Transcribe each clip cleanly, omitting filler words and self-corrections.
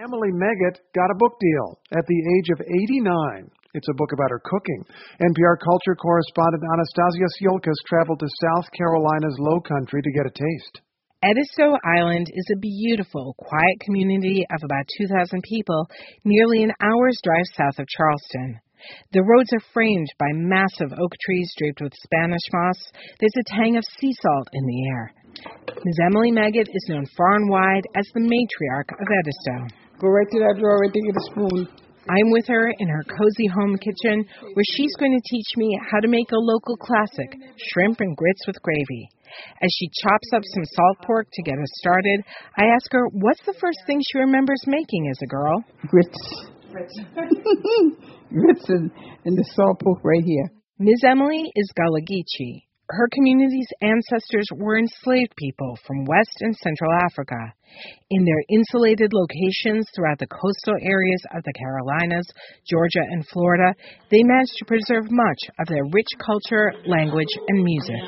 Emily Meggitt got a book deal at the age of 89. It's a book about her cooking. NPR culture correspondent Anastasia Siolkas traveled to South Carolina's Low Country to get a taste. Edisto Island is a beautiful, quiet community of about 2,000 people, nearly an hour's drive south of Charleston. The roads are framed by massive oak trees draped with Spanish moss. There's a tang of sea salt in the air. Ms. Emily Meggitt is known far and wide as the matriarch of Edisto. Go right to that drawer and get a spoon. I'm with her in her cozy home kitchen, where she's going to teach me how to make a local classic, shrimp and grits with gravy. As she chops up some salt pork to get us started, I ask her what's the first thing she remembers making as a girl. Grits. Grits and the salt pork right here. Ms. Emily is Gullah Geechee. Her community's ancestors were enslaved people from West and Central Africa. In their insulated locations throughout the coastal areas of the Carolinas, Georgia, and Florida, they managed to preserve much of their rich culture, language, and music.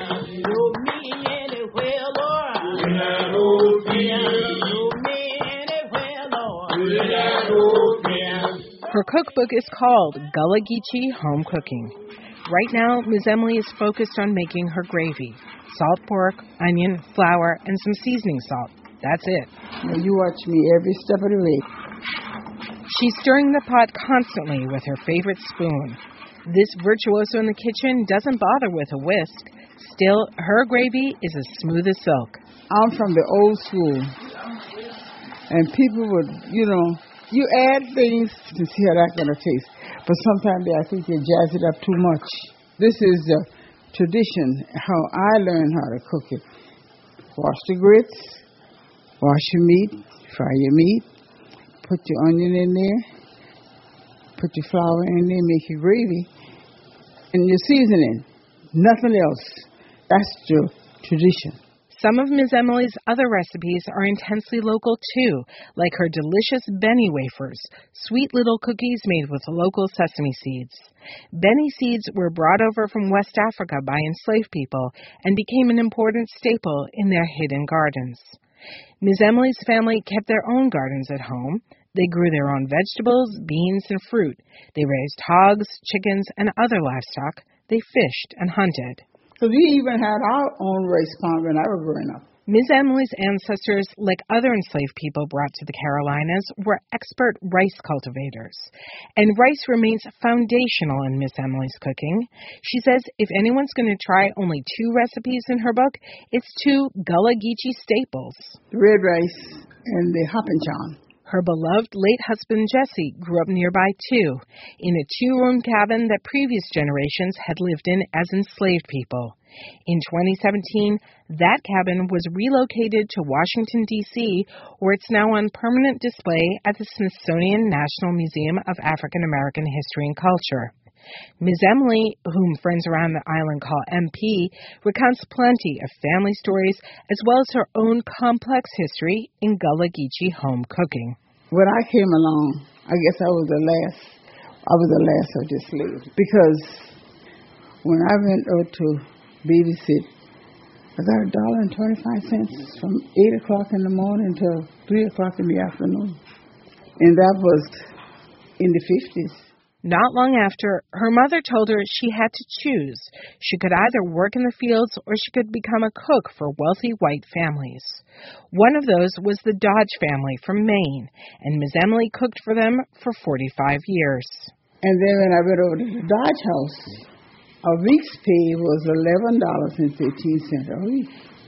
Her cookbook is called Gullah Geechee Home Cooking. Right now, Ms. Emily is focused on making her gravy. Salt pork, onion, flour, and some seasoning salt. That's it. Now you watch me every step of the way. She's stirring the pot constantly with her favorite spoon. This virtuoso in the kitchen doesn't bother with a whisk. Still, her gravy is as smooth as silk. I'm from the old school. And people would, you add things to see how that's going to taste. But sometimes I think they jazz it up too much. This is the tradition, how I learned how to cook it. Wash the grits, wash your meat, fry your meat, put your onion in there, put your flour in there, make your gravy, and your seasoning. Nothing else. That's the tradition. Some of Ms. Emily's other recipes are intensely local, too, like her delicious Benny wafers, sweet little cookies made with local sesame seeds. Benny seeds were brought over from West Africa by enslaved people and became an important staple in their hidden gardens. Ms. Emily's family kept their own gardens at home. They grew their own vegetables, beans, and fruit. They raised hogs, chickens, and other livestock. They fished and hunted. So we even had our own rice farm when I was growing up. Ms. Emily's ancestors, like other enslaved people brought to the Carolinas, were expert rice cultivators. And rice remains foundational in Ms. Emily's cooking. She says if anyone's going to try only 2 recipes in her book, it's 2 Gullah Geechee staples. The red rice and the hoppin' Her beloved late husband, Jesse, grew up nearby, too, in a 2-room cabin that previous generations had lived in as enslaved people. In 2017, that cabin was relocated to Washington, D.C., where it's now on permanent display at the Smithsonian National Museum of African American History and Culture. Ms. Emily, whom friends around the island call MP, recounts plenty of family stories as well as her own complex history in Gullah Geechee home cooking. When I came along, I guess I was the last of the slaves, because when I went out to babysit, I got $1.25 from 8 o'clock in the morning till 3 o'clock in the afternoon. And that was in the 50s. Not long after, her mother told her she had to choose. She could either work in the fields or she could become a cook for wealthy white families. One of those was the Dodge family from Maine, and Ms. Emily cooked for them for 45 years. And then when I went over to the Dodge house, a week's pay was $11.13 a week.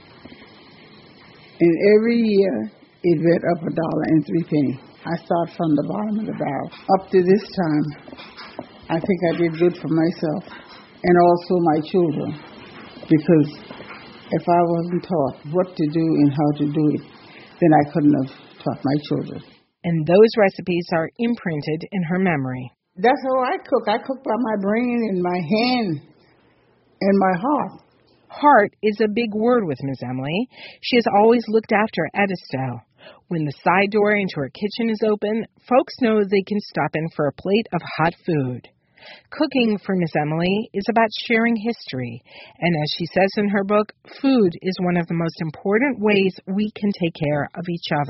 And every year, it went up $1.03. I start from the bottom of the barrel. Up to this time, I think I did good for myself and also my children, because if I wasn't taught what to do and how to do it, then I couldn't have taught my children. And those recipes are imprinted in her memory. That's how I cook. I cook by my brain and my hand and my heart. Heart is a big word with Ms. Emily. She has always looked after Edisto. When the side door into her kitchen is open, folks know they can stop in for a plate of hot food. Cooking for Miss Emily is about sharing history, and as she says in her book, food is one of the most important ways we can take care of each other.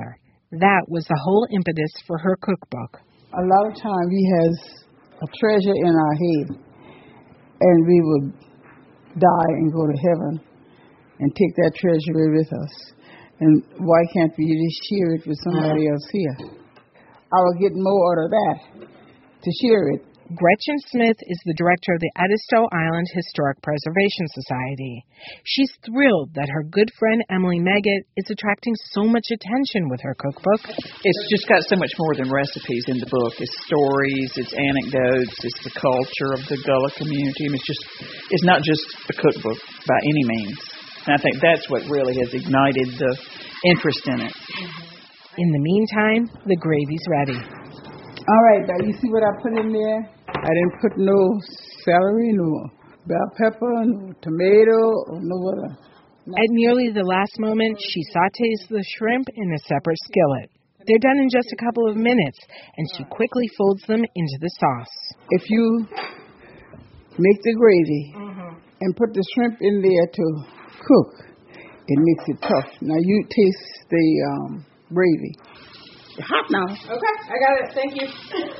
That was the whole impetus for her cookbook. A lot of time we has a treasure in our head, and we would die and go to heaven and take that treasure away with us. And why can't we just share it with somebody else here? I will get more out of that to share it. Gretchen Smith is the director of the Edisto Island Historic Preservation Society. She's thrilled that her good friend Emily Meggitt is attracting so much attention with her cookbook. It's just got so much more than recipes in the book. It's stories, it's anecdotes, it's the culture of the Gullah community. I mean, it's not just a cookbook by any means. And I think that's what really has ignited the interest in it. In the meantime, the gravy's ready. All right, now you see what I put in there? I didn't put no celery, no bell pepper, no tomato, or no other. At nearly the last moment, she sautés the shrimp in a separate skillet. They're done in just a couple of minutes, and she quickly folds them into the sauce. If you make the gravy and put the shrimp in there to cook, it makes it tough. Now you taste the gravy. It's hot now. Okay, I got it. Thank you.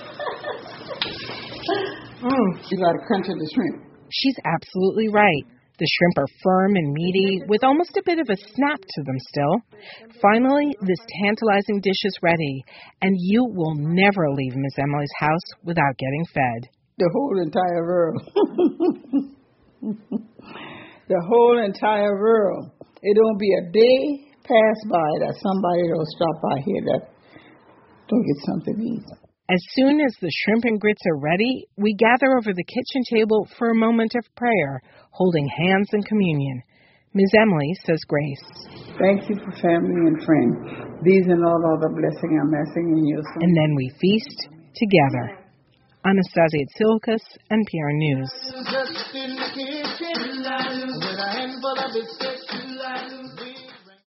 You got to crunch of the shrimp. She's absolutely right. The shrimp are firm and meaty, with almost a bit of a snap to them still. Finally, this tantalizing dish is ready, and you will never leave Miss Emily's house without getting fed. The whole entire world. The whole entire world. It don't be a day pass by that somebody don't stop by here that don't get something to eat. As soon as the shrimp and grits are ready, we gather over the kitchen table for a moment of prayer, holding hands in communion. Ms. Emily says grace. Thank you for family and friends. These and all other blessings I'm asking in your son. And then we feast together. Anastasia Tsilkas, NPR News.